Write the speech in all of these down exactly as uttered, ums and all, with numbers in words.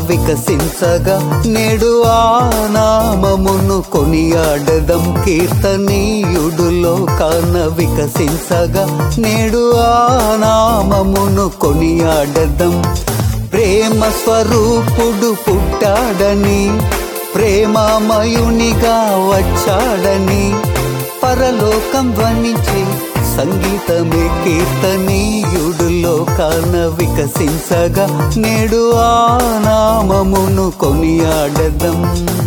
వికసించగా నేడు ఆ నామమును కొనియాడదం. కీర్తనీయుడు లోకాన వికసించగా నేడు ఆ నామమును కొనియాడదం. ప్రేమ స్వరూపుడు పుట్టాడని, ప్రేమమయునిగా వచ్చాడని పరలోకం ధ్వనించే సంగీతమే కీర్తనీయుడు లోకాన వికసించగా నేడు ఆ నామమును కొనియాడదం.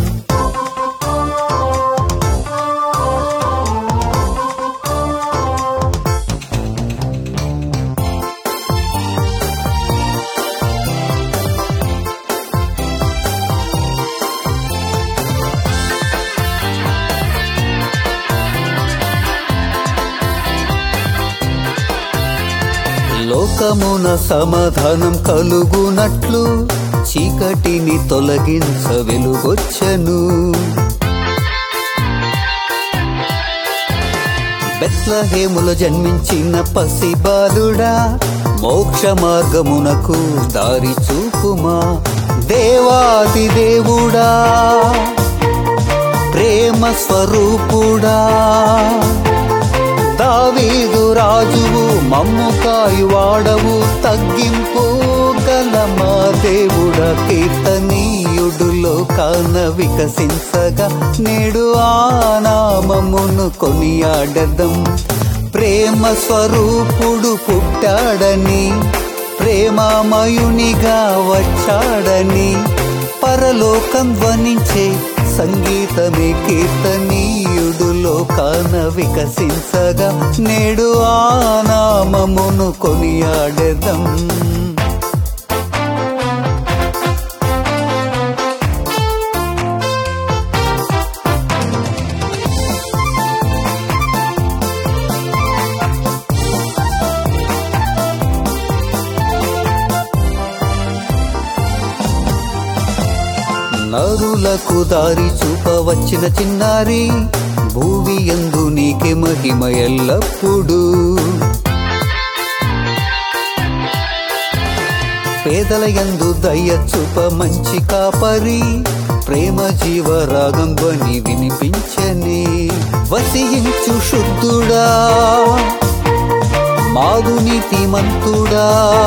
లోకమున సమాధానం కలుగునట్లు చీకటిని తొలగించ వెలుగొచ్చెను. బెత్లెహేములో జన్మించిన పసిబాలుడా, మోక్ష మార్గమునకు దారి చూపుమా. దేవాది దేవుడా, ప్రేమ స్వరూపుడా, దావీదు రాజువు, మమ్ము కాయువాడవు, తగ్గింపు గల మా దేవుడా. కీర్తనీయుడు లోకాన వికసించగా నేడు ఆ నామమును కొనియాడదం. ప్రేమ స్వరూపుడు పుట్టాడని, ప్రేమమయునిగా వచ్చాడని పరలోకం ధ్వనించే సంగీతమే కీర్తనీయుడు లోకాన వికసించగా నేడు ఆ నామమును కొనియాడెదం. నరులకు దారి చూపవచ్చిన చిన్నారి, భూమి యందు నీకే మహిమ ఎల్లప్పుడు. పేదల యందు దయ చూప మంచి కాపరి, ప్రేమ జీవరాగం ధ్వని వినిపించని. వసించు శుద్ధుడా, మాదు నీతిమంతుడా,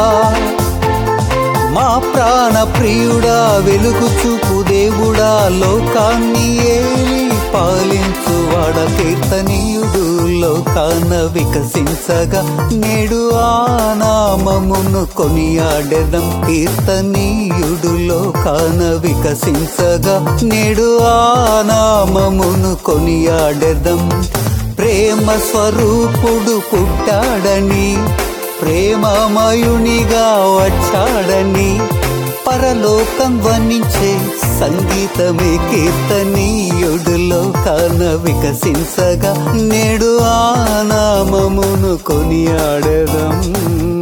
మా ప్రాణ ప్రియుడా, వెలుగు చూపు దేవుడా, లోకాన్ని ఏలి పాలించువాడ. కీర్తనీయుడు లోకాన వికసించగా నేడు ఆ నామమును కొనియాడెదం. కీర్తనీయుడు లోకాన వికసించగా నేడు ఆ నామమును కొనియాడెదం. ప్రేమ స్వరూపుడు పుట్టాడని, ప్రేమమయునిగా వచ్చాడని పరలోకం ధ్వనించే సంగీతమే కీర్తనీయుడు లోకాన వికసించగా నేడు ఆ నామమును కొనియాడెదం.